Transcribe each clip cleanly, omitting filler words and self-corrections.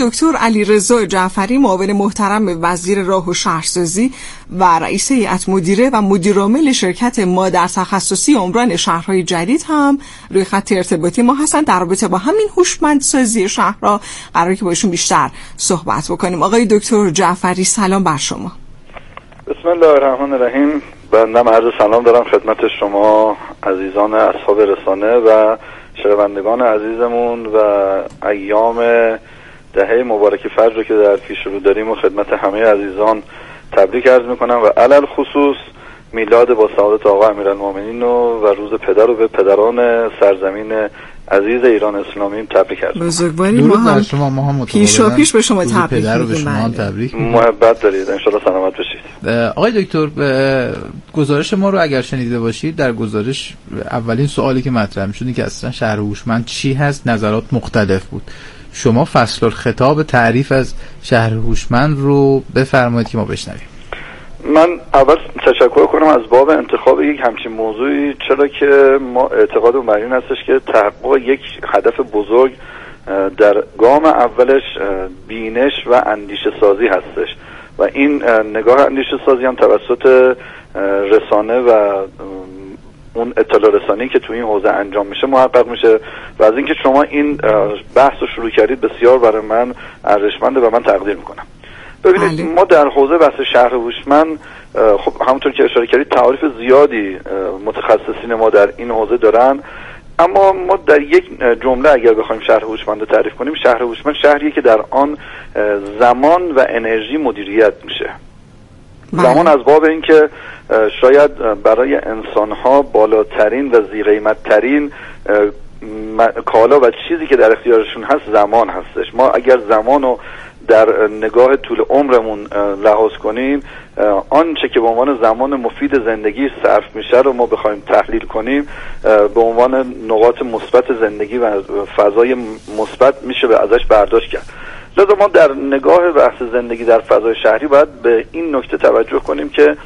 دکتر علیرضا جعفری، معاون محترم وزیر راه و شهرسازی و رئیس هیئت مدیره و مدیرعامل شرکت مادر تخصصی عمران شهرهای جدید هم روی خط ارتباطی ما هستن. در رابطه با همین هوشمندسازی شهرها قراره که با ایشون بیشتر صحبت بکنیم. آقای دکتر جعفری سلام بر شما. بسم الله الرحمن الرحیم. بنده عرض سلام دارم خدمت شما عزیزان اصحاب رسانه و شنوندگان عزیزمون و ایام دهه مبارک فجر رو که در پیش رو داریم و خدمت همه عزیزان تبریک عرض میکنم و علل خصوص میلاد با سعادت آقا امیرالمومنین و روز پدر و به پدران سرزمین عزیز ایران اسلامی تبریک عرض میکنم. بزرگواری ما هم پیش به شما تبریک میگیم. محبت دارید، ان شاءالله سلامت باشید. آقای دکتر، گزارش ما رو اگر شنیده باشید، در گزارش اولین سوالی که مطرح می‌شد که اصلا شهر هوشمند چی هست، نظرات مختلف بود. شما فصل الخطاب تعریف از شهر هوشمند رو بفرمایید که ما بشنویم. من اول تشکر کنم از باب انتخاب یک همچین موضوعی، چرا که ما اعتقادمون بر این هستش که تحقق یک هدف بزرگ در گام اولش بینش و اندیشه سازی هستش و این نگاه اندیشه سازی هم توسط رسانه و اون اطلاع رسانی که توی این حوزه انجام میشه محقق میشه و از اینکه شما این بحث رو شروع کردید بسیار برای من ارزشمنده و من تقدیر میکنم. ببینید ما در حوزه بحث شهر هوشمند خب همونطور که اشاره کردید تعاریف زیادی متخصصین ما در این حوزه دارن، اما ما در یک جمله اگر بخوایم شهر هوشمند رو تعریف کنیم، شهر هوشمند شهریه که در آن زمان و انرژی مدیریت میشه. زمان از باب این که شاید برای انسانها بالاترین و ذی‌قیمت‌ترین کالا و چیزی که در اختیارشون هست زمان هستش. ما اگر زمان رو در نگاه طول عمرمون لحاظ کنیم، آنچه که به عنوان زمان مفید زندگی صرف میشه رو ما بخوایم تحلیل کنیم به عنوان نقاط مثبت زندگی و فضای مثبت میشه به ازش برداشت کرد. لذا ما در نگاه بحث زندگی در فضای شهری باید به این نکته توجه کنیم که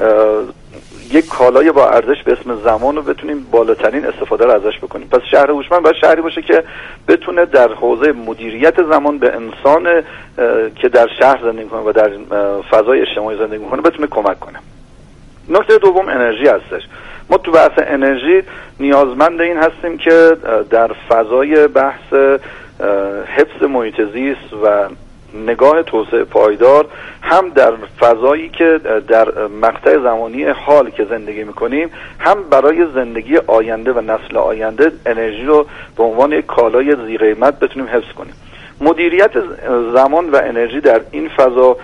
یک کالای با ارزش به اسم زمان رو بتونیم بالاترین استفاده رو ازش بکنیم. پس شهر هوشمند باید شهری باشه که بتونه در حوزه مدیریت زمان به انسان که در شهر زندگی میکنه و در فضای اجتماعی زندگی میکنه بتونه کمک کنه. نکته دوم انرژی هستش. ما تو بحث انرژی نیازمند این هستیم که در فضای بحث حفظ محیط زیست و نگاه توسعه پایدار هم در فضایی که در مقطع زمانی حال که زندگی میکنیم هم برای زندگی آینده و نسل آینده انرژی رو به عنوان یک کالای ذی‌قیمت بتونیم حفظ کنیم. مدیریت زمان و انرژی در این فضا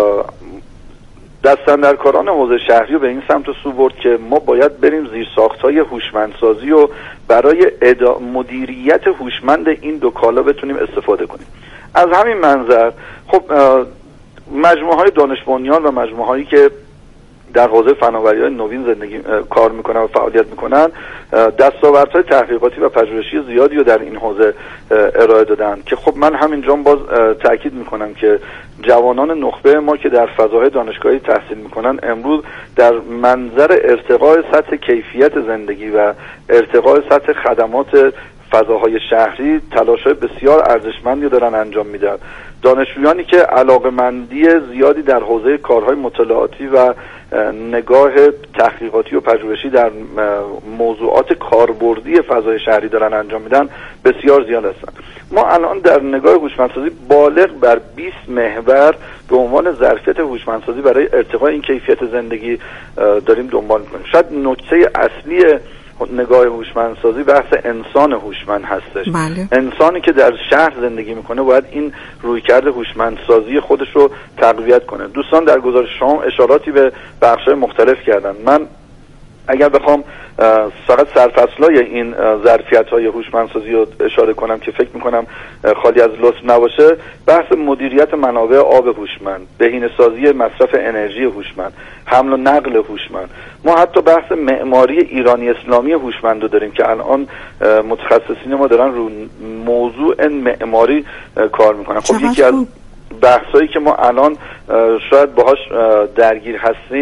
دستاندرکاران حوزه شهری رو به این سمت سو برد که ما باید بریم زیرساخت‌های هوشمندسازی و برای مدیریت هوشمند این دو کالا بتونیم استفاده کنیم. از همین منظر خب مجموعه‌های دانش بنیان و مجموعه‌هایی که در حوزه فناوری‌های نوین زندگی کار میکنن و فعالیت میکنن دستاوردهای تحقیقاتی و پژوهشی زیادی رو در این حوزه ارائه دادن که خب من همینجا باز تاکید میکنم که جوانان نخبه ما که در فضاهای دانشگاهی تحصیل میکنن امروز در منظر ارتقاء سطح کیفیت زندگی و ارتقاء سطح خدمات فضاهای شهری تلاش‌های بسیار ارزشمندی دارن انجام میدن. دانشجویانی که علاقه‌مندی زیادی در حوزه کارهای مطالعاتی و نگاه تحقیقاتی و پژوهشی در موضوعات کاربردی فضای شهری دارن انجام میدن بسیار زیاد هستن. ما الان در نگاه هوشمندسازی بالغ بر 20 محور به عنوان ظرفیت هوشمندسازی برای ارتقاء این کیفیت زندگی داریم دنبال می‌کنیم. شاید نکته اصلی نگاه هوشمندسازی بحث انسان هوشمند هستش. بله. انسانی که در شهر زندگی میکنه باید این رویکرد هوشمندسازی خودش رو تقویت کنه. دوستان در گزارش شما اشاراتی به بخش‌های مختلف کردن. من اگر بخوام فقط سرفصلای این ظرفیت‌های هوشمندسازی رو اشاره کنم که فکر می‌کنم خالی از لطف نباشه، بحث مدیریت منابع آب هوشمند، بهینه‌سازی مصرف انرژی هوشمند، حمل و نقل هوشمند. ما حتی بحث معماری ایرانی اسلامی هوشمند رو داریم که الان متخصصین ما دارن رو موضوع معماری کار می‌کنن. خب یکی از بحثایی که ما الان شاید باهاش درگیر هستیم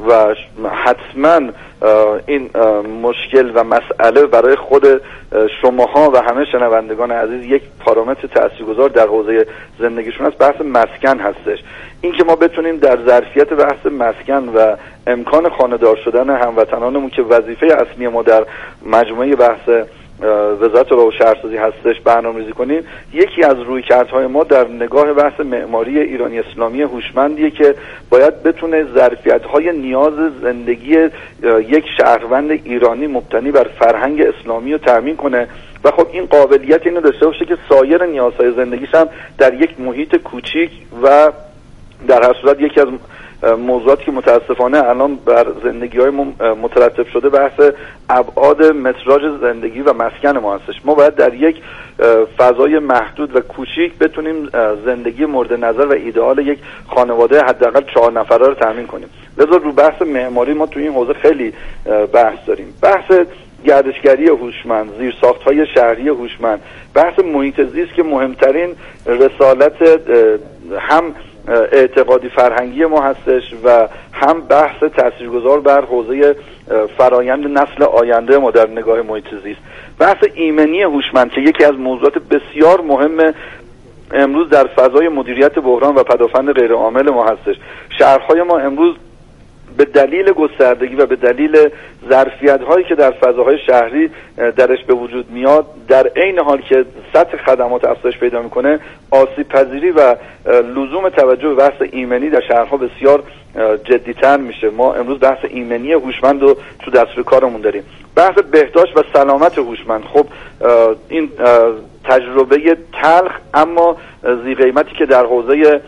و حتما این مشکل و مسئله برای خود شماها و همه شنوندگان عزیز یک پارامتر تاثیرگذار در حوزه زندگیشون است، بحث مسکن هستش. این که ما بتونیم در ظرفیت بحث مسکن و امکان خانه‌دار شدن هموطنانمون که وظیفه اصلی ما در مجموعه بحث وزارت راه و شهرسازی هستش برنامه‌ریزی کنیم. یکی از رویکردهای ما در نگاه بحث معماری ایرانی اسلامی هوشمندیه که باید بتونه ظرفیت‌های نیاز زندگی یک شهروند ایرانی مبتنی بر فرهنگ اسلامی رو تامین کنه و خب این قابلیت اینو داشته باشه که سایر نیازهای زندگیش هم در یک محیط کوچیک و در هر صورت یکی از موضوعاتی که متاسفانه الان بر زندگی‌های مترتب شده بحث ابعاد متراژ زندگی و مسکن ما هستش. ما باید در یک فضای محدود و کوچیک بتونیم زندگی مورد نظر و ایدئال یک خانواده حداقل 4 نفره رو تامین کنیم. لذا رو بحث معماری ما تو این حوزه خیلی بحث داریم. بحث گردشگری هوشمند، زیرساخت‌های شهری هوشمند، بحث محیط زیست که مهمترین رسالت هم اعتقادی فرهنگی ما هستش و هم بحث تاثیرگذار بر حوزه فرایند نسل آینده ما در نگاه محیط زیست. بحث ایمنی هوشمند که یکی از موضوعات بسیار مهم امروز در فضای مدیریت بحران و پدافند غیرعامل ما هستش. شهرهای ما امروز به دلیل گستردگی و به دلیل ظرفیت‌هایی که در فضاهای شهری درش به وجود میاد، در عین حال که سطح خدمات افزایش پیدا میکنه، آسیب پذیری و لزوم توجه به بحث ایمنی در شهرها بسیار جدی‌تر میشه. ما امروز بحث ایمنی هوشمند رو تو دستور کارمون داریم. بحث بهداشت و سلامت هوشمند، خب این تجربه تلخ اما ذی قیمتی که در حوزه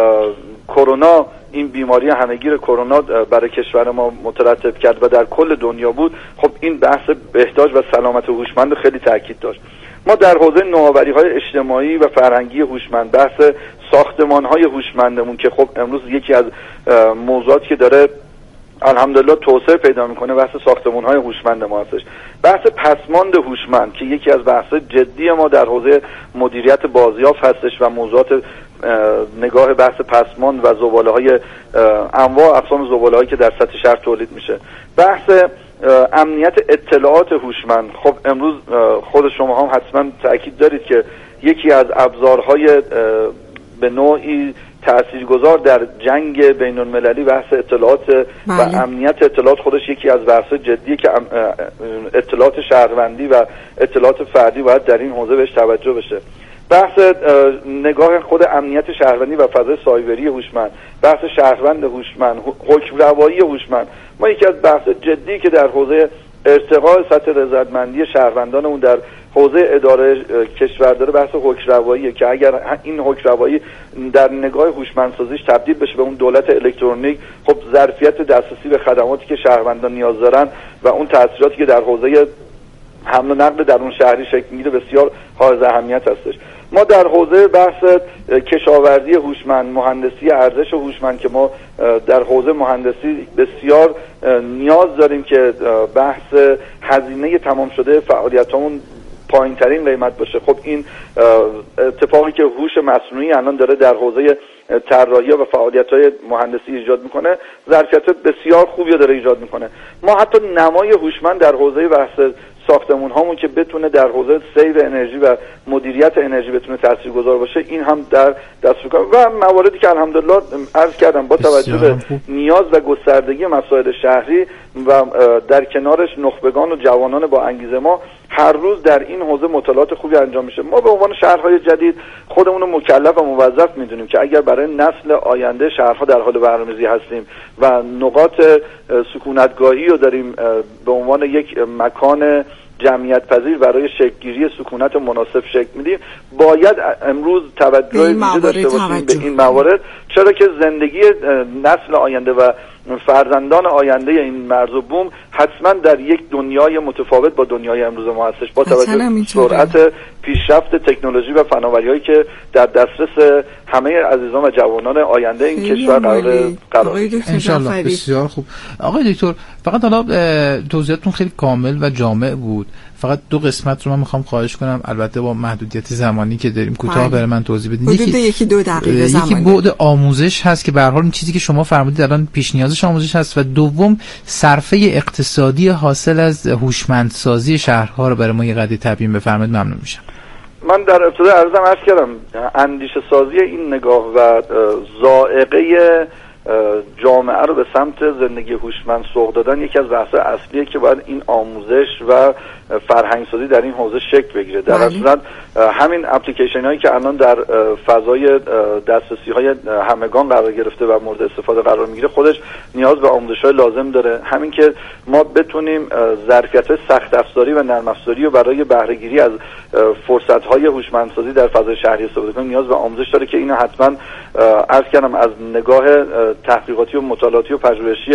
کرونا، این بیماری همهگیر کرونا برای کشور ما مترتب کرد و در کل دنیا بود، خب این بحث بهداشت و سلامت هوشمند خیلی تاکید داشت. ما در حوزه نوآوری‌های اجتماعی و فرهنگی هوشمند، بحث ساختمان‌های هوشمندمون که خب امروز یکی از موضوعاتی که داره الحمدلله توسعه پیدا میکنه بحث ساختمان‌های هوشمند ما هستش. بحث پسماند هوشمند که یکی از بحث جدی ما در حوزه مدیریت بازیافت هستش و موضوعات نگاه بحث پسماند و زباله‌های انواع اقسام زباله‌هایی که در سطح شهر تولید میشه. بحث امنیت اطلاعات هوشمند، خب امروز خود شما هم حتما تأکید دارید که یکی از ابزارهای به نوعی تاثیرگذار در جنگ بین المللی بحث اطلاعات و امنیت اطلاعات خودش یکی از بحث جدیه که اطلاعات شهروندی و اطلاعات فردی باید در این حوزه بهش توجه بشه. بحث نگاه خود امنیت شهروندی و فضای سایبری هوشمند، بحث شهروند هوشمند، حکم روایی هوشمند، ما یکی از بحث جدی که در حوزه ارتقاء سطح رضایتمندی شهروندانمون در حوزه اداره کشور داره بحث حکم رواییه که اگر این حکم روایی در نگاه هوشمندسازیش تبدیل بشه به اون دولت الکترونیک، خب ظرفیت دسترسی به خدماتی که شهروندان نیاز دارن و اون تأثیراتی که در حوزه حمل و نقل در اون شهری شکل میگیره بسیار حائز اهمیت هستش. ما در حوزه بحث کشاورزی هوشمند، مهندسی ارزش هوشمند که ما در حوزه مهندسی بسیار نیاز داریم که بحث هزینه تمام شده فعالیتامون پایین ترین قیمت باشه. خب این اتفاقی که هوش مصنوعی الان داره در حوزه طراحی و فعالیت‌های مهندسی ایجاد میکنه ظرفیت بسیار خوبی داره ایجاد میکنه. ما حتی نمای هوشمند در حوزه بحث ساختمون هامون که بتونه در حوزه سیو انرژی و مدیریت انرژی بتونه تاثیرگذار باشه، این هم در دستور کار و مواردی که الحمدلله عرض کردم با توجه به نیاز و گستردگی مسائل شهری و در کنارش نخبگان و جوانان با انگیزه ما هر روز در این حوزه مطالعات خوبی انجام میشه. ما به عنوان شهرهای جدید خودمون رو مکلف و موظف میدونیم که اگر برای نسل آینده شهرها در حال برنامه‌ریزی هستیم و نقاط سکونتگاهی رو داریم به عنوان یک مکان جمعیت پذیر برای شکل‌گیری سکونت مناسب شکل میدیم، باید امروز توجه ویژه داشته باشیم به این موارد، چرا که زندگی نسل آینده و فرزندان آینده این مرز و بوم حتما در یک دنیای متفاوت با دنیای امروز ما هستش با توجه به سرعت پیشرفت تکنولوژی و فناوری‌هایی که در دسترس همه عزیزان و جوانان آینده این کشور قرار ان شاء الله. بسیار خوب آقای دکتر، فقط حالا توضیحاتتون خیلی کامل و جامع بود. فقط دو قسمت رو من میخوام خواهش کنم، البته با محدودیت زمانی که داریم کوتاه برای من توضیح بدین. یکی 2 دقیقه زمان. یکی بعد آموزش هست که به هر حال این چیزی که شما فرمودید الان پیش نیازش آموزش هست، و دوم صرفه اقتصادی حاصل از هوشمندسازی شهرها رو برای ما یه قضیه تبیین بفرمایید ممنون میشم. من در ابتدا عرض کردم اندیشه سازی این نگاه و ذائقه جامعه رو به سمت زندگی هوشمند سوق دادن یکی از بحث‌های اصلیه که باید این آموزش و فرهنگ سازی در این حوزه شکل بگیره. در اصل همین اپلیکیشن هایی که الان در فضای دسترسی های همگان قرار گرفته و مورد استفاده قرار میگیره خودش نیاز به آموزش های لازم داره. همین که ما بتونیم ظرفیت سخت افزاری و نرم افزاری رو برای بهره گیری از فرصت های هوشمند سازی در فضای شهری استفاده کنیم نیاز به آموزش داره که اینو حتما عرض کردم از نگاه تحقیقاتی و مطالعاتی و پژوهشی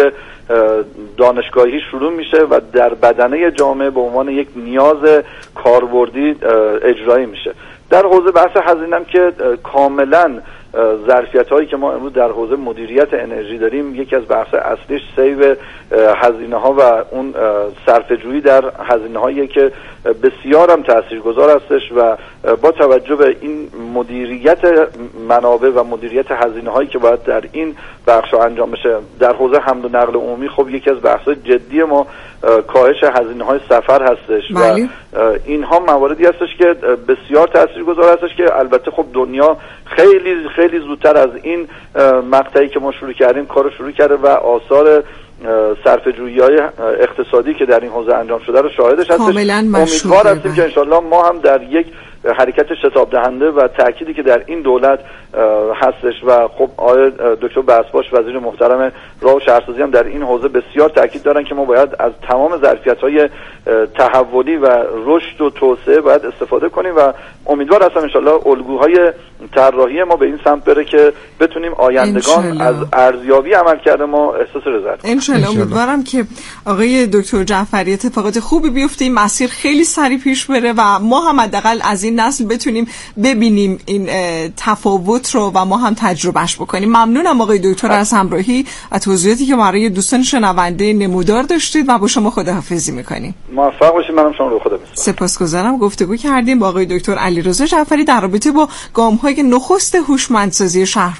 دانشگاهی شروع میشه و در بدنه جامعه به عنوان یک نیاز کاربردی اجرایی میشه. در حوزه بحث هزینه‌ام که کاملا ظرفیت هایی که ما امروز در حوزه مدیریت انرژی داریم یکی از بحث اصلیش سیو هزینه ها و اون صرفه جویی در هزینه هایی که بسیار هم تاثیرگذار هستش و با توجه به این مدیریت منابع و مدیریت هزینه هایی که باید در این بخش انجام بشه در حوزه حمل و نقل عمومی خب یکی از بحث های جدی ما کاهش هزینه های سفر هستش و اینها مواردی هستش که بسیار تاثیرگذار هستش که البته خب دنیا خیلی زودتر از این مقطعی که ما شروع کردیم کارو شروع کرده و آثار صرفه‌جویی‌های اقتصادی که در این حوزه انجام شده رو شاهدش هستش. امیدوار هستیم که انشالله ما هم در یک حرکت شتاب دهنده و تأکیدی که در این دولت هستش و خب آقای دکتر بسپاش وزیر محترم راه و شهرسازی هم در این حوزه بسیار تأکید دارن که ما باید از تمام ظرفیت‌های تحولی و رشد و توسعه باید استفاده کنیم و امیدوار هستم انشالله الگوهای طراحی ما به این سمت بره که بتونیم آیندگان از ارزیابی عملکرد ما احساس رضایت کنیم. انشالله. امیدوارم که آقای دکتر جعفری اتفاقات خوبی بیفته، این مسیر خیلی سریع پیش بره و ما هم حداقل از این نسل بتونیم ببینیم این تفاوت رو و ما هم تجربهش بکنیم. ممنونم آقای دکتر از همراهی و توضیحاتی که برای دوستان شنونده نمودار داشتید و با شما خداحافظی میکنیم. موفق باشید. منم شما رو خدا میسپارم. سپاسگزارم. گفتگو کردیم با آقای دکتر علیرضا جعفری در رابطه با گام‌های نخست هوشمندسازی شهر